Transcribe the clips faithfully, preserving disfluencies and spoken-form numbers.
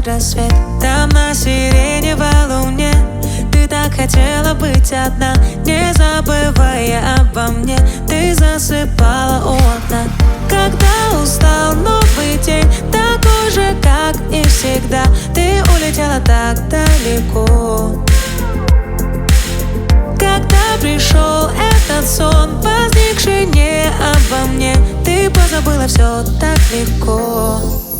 будет рассвет. Там на сиреневой луне ты так хотела быть одна, не забывая обо мне. Ты засыпала у окна. Когда устал новый день, такой же, как и всегда, ты улетела так далеко. Когда пришел этот сон, возникший не обо мне, ты позабыла все так легко.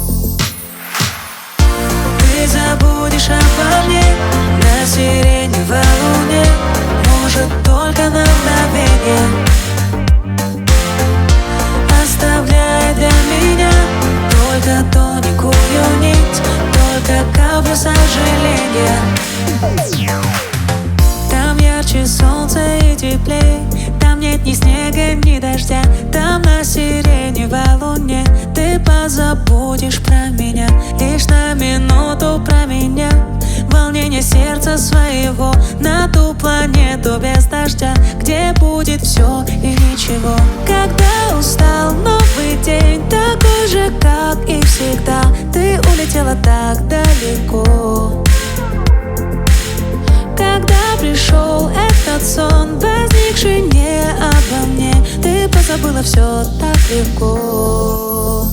Ты забудешь обо мне на сиреневой луне, может, только на мгновение, оставляя для меня только тоненькую нить, только каплю сожаления. Там ярче солнца и теплей, там нет ни снега, ни дождя. Там на сиреневой луне ты позабудешь про меня, лишь на минуту про меня. Волнение сердца своего на ту планету без дождя, где будет все и ничего. Когда устал новый день, такой же, как и всегда, ты улетела так далеко. Когда пришел этот сон, возникший не обо мне, ты позабыла все так легко.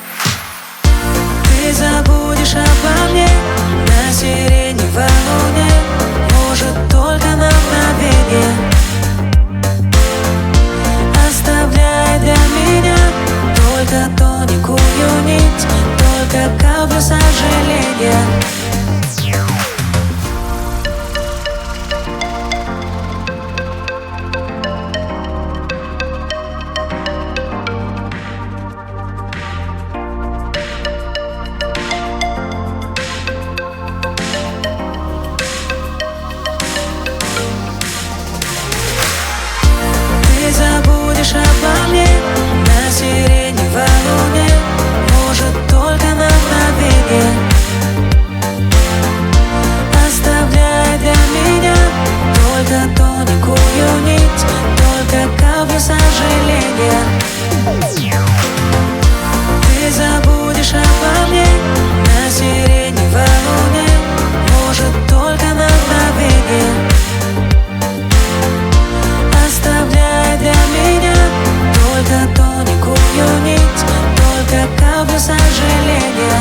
Ты забудешь обо мне на сиреневой луне, может, только на мгновение, оставляя для меня только тоненькую нить, только каплю сожаления. Ты забудешь обо мне на сиреневой луне, может, только на мгновение, оставляя для меня только тоненькую нить, только каплю сожаления. Ты забудешь обо мне на сиреневой луне, может, только на мгновение, оставляя для меня только тоненькую нить, только каплю сожаления.